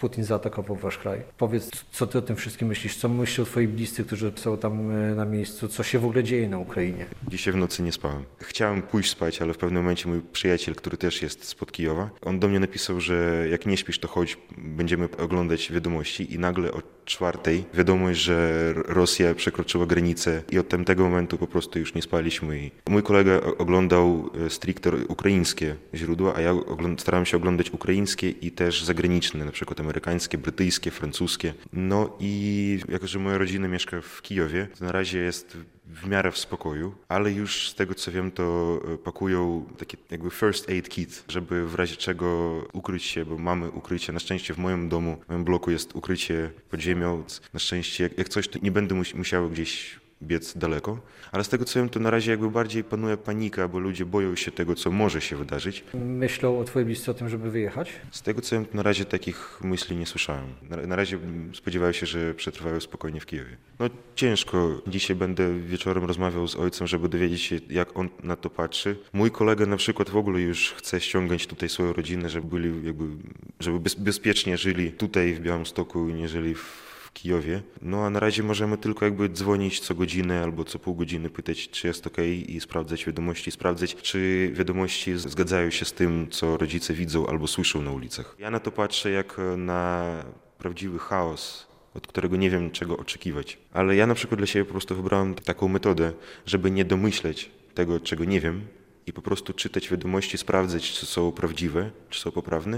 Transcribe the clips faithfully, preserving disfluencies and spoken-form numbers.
Putin zaatakował wasz kraj. Powiedz, co ty o tym wszystkim myślisz? Co myślisz o twoich bliscy, którzy są tam na miejscu? Co się w ogóle dzieje na Ukrainie? Dzisiaj w nocy nie spałem. Chciałem pójść spać, ale w pewnym momencie mój przyjaciel, który też jest spod Kijowa, on do mnie napisał, że jak nie śpisz, to chodź, będziemy oglądać wiadomości i nagle o czwartej wiadomość, że Rosja przekroczyła granicę i od tamtego momentu po prostu już nie spaliśmy. I mój kolega oglądał stricte ukraińskie źródła, a ja starałem się oglądać ukraińskie i też zagraniczne, na przykład amerykańskie, brytyjskie, francuskie. No i jako, że moja rodzina mieszka w Kijowie, to na razie jest w miarę w spokoju, ale już z tego co wiem, to pakują taki jakby first aid kit, żeby w razie czego ukryć się, bo mamy ukrycie. Na szczęście w moim domu, w moim bloku jest ukrycie pod ziemią. Na szczęście jak, jak coś, to nie będę musiał gdzieś biec daleko, ale z tego co wiem, to na razie jakby bardziej panuje panika, bo ludzie boją się tego, co może się wydarzyć. Myślą o twojej bliscy o tym, żeby wyjechać? Z tego co wiem, to na razie takich myśli nie słyszałem. Na, na razie spodziewałem się, że przetrwają spokojnie w Kijowie. No ciężko. Dzisiaj będę wieczorem rozmawiał z ojcem, żeby dowiedzieć się, jak on na to patrzy. Mój kolega na przykład w ogóle już chce ściągnąć tutaj swoją rodzinę, żeby byli jakby, żeby bez, bezpiecznie żyli tutaj w Białymstoku, niżeli w w Kijowie. No a na razie możemy tylko jakby dzwonić co godzinę albo co pół godziny, pytać, czy jest okej i sprawdzać wiadomości, sprawdzać, czy wiadomości zgadzają się z tym, co rodzice widzą albo słyszą na ulicach. Ja na to patrzę jak na prawdziwy chaos, od którego nie wiem, czego oczekiwać. Ale ja na przykład dla siebie po prostu wybrałem taką metodę, żeby nie domyśleć tego, czego nie wiem i po prostu czytać wiadomości, sprawdzać, czy są prawdziwe, czy są poprawne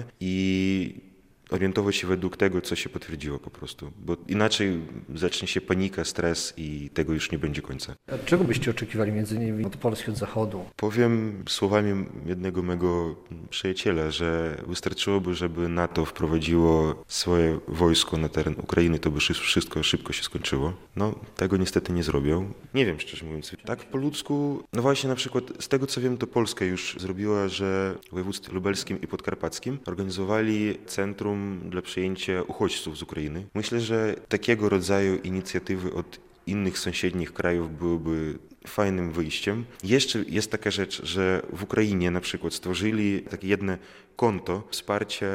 i orientować się według tego, co się potwierdziło po prostu, bo inaczej zacznie się panika, stres i tego już nie będzie końca. A czego byście oczekiwali między innymi od Polski, od Zachodu? Powiem słowami jednego mego przyjaciela, że wystarczyłoby, żeby NATO wprowadziło swoje wojsko na teren Ukrainy, to by wszystko szybko się skończyło. No, tego niestety nie zrobią. Nie wiem, szczerze mówiąc. Tak po ludzku, no właśnie na przykład z tego, co wiem, to Polska już zrobiła, że w województwie lubelskim i podkarpackim organizowali centrum dla przyjęcia uchodźców z Ukrainy. Myślę, że takiego rodzaju inicjatywy od innych sąsiednich krajów byłyby fajnym wyjściem. Jeszcze jest taka rzecz, że w Ukrainie na przykład stworzyli takie jedno konto wsparcia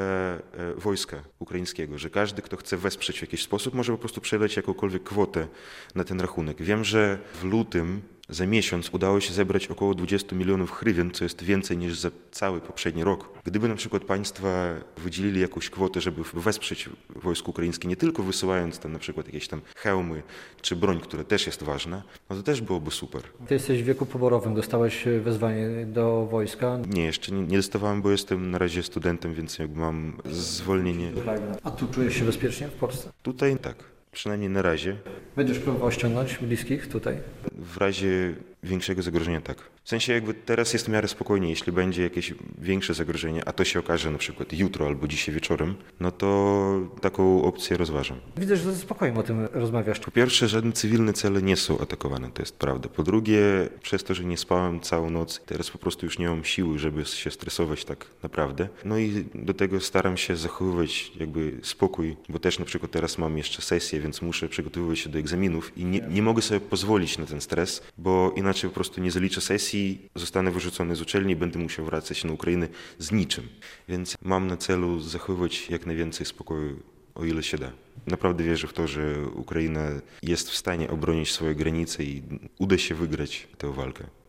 wojska ukraińskiego, że każdy, kto chce wesprzeć w jakiś sposób, może po prostu przeleć jakąkolwiek kwotę na ten rachunek. Wiem, że w lutym za miesiąc udało się zebrać około dwadzieścia milionów hrywien, co jest więcej niż za cały poprzedni rok. Gdyby na przykład państwa wydzielili jakąś kwotę, żeby wesprzeć wojsko ukraińskie, nie tylko wysyłając tam na przykład jakieś tam hełmy czy broń, która też jest ważna, no to też byłoby super. Ty jesteś w wieku poborowym, dostałeś wezwanie do wojska? Nie, jeszcze nie, nie dostawałem, bo jestem na razie studentem, więc jakby mam zwolnienie. A tu czujesz się bezpiecznie w Polsce? Tutaj tak, przynajmniej na razie. Będziesz próbował ściągnąć bliskich tutaj? W razie większego zagrożenia tak. W sensie jakby teraz jest w miarę spokojnie, jeśli będzie jakieś większe zagrożenie, a to się okaże na przykład jutro albo dzisiaj wieczorem, no to taką opcję rozważam. Widzę, że ze spokojem o tym rozmawiasz. Po pierwsze, żadne cywilne cele nie są atakowane, to jest prawda. Po drugie, przez to, że nie spałem całą noc, teraz po prostu już nie mam siły, żeby się stresować tak naprawdę. No i do tego staram się zachowywać jakby spokój, bo też na przykład teraz mam jeszcze sesję, więc muszę przygotowywać się do egzaminów i nie, nie mogę sobie pozwolić na ten stres, bo inaczej po prostu nie zaliczę sesji, zostanę wyrzucony z uczelni i będę musiał wracać na Ukrainę z niczym. Więc mam na celu zachowywać jak najwięcej spokoju, o ile się da. Naprawdę wierzę w to, że Ukraina jest w stanie obronić swoje granice i uda się wygrać tę walkę.